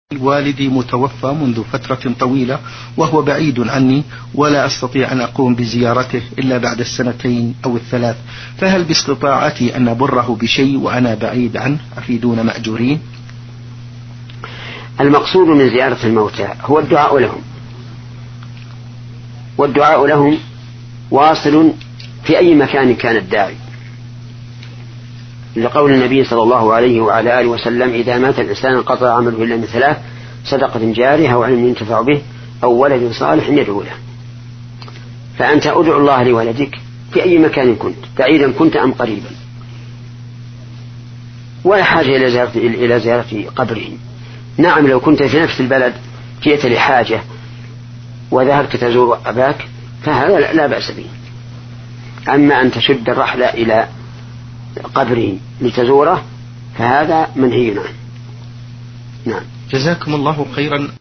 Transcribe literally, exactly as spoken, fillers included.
والدي متوفى منذ فترة طويلة وهو بعيد عني، ولا أستطيع أن أقوم بزيارته إلا بعد السنتين أو الثلاث، فهل باستطاعتي أن أبره بشيء وأنا بعيد عنه أفيدون مأجورين؟ المقصود من زيارة الموتى هو الدعاء لهم، والدعاء لهم واصل في أي مكان كان الداعي، لقول النبي صلى الله عليه وعلى آله وسلم: إذا مات الإنسان انقطع عمله إلا من ثلاث: صدقة جارية أو علم ينتفع به أو ولد صالح يدعو له. فأنت أدعو الله لولدك في أي مكان كنت، بعيدا كنت أم قريبا، ولا حاجة إلى زيارة, إلى زيارة قبره. نعم، لو كنت في نفس البلد جئت لحاجة وذهبت تزور أباك فهذا لا بأس به، أما أن تشد الرحلة إلى قبره لتزوره فهذا منهي عنه. نعم. جزاكم الله خيرا.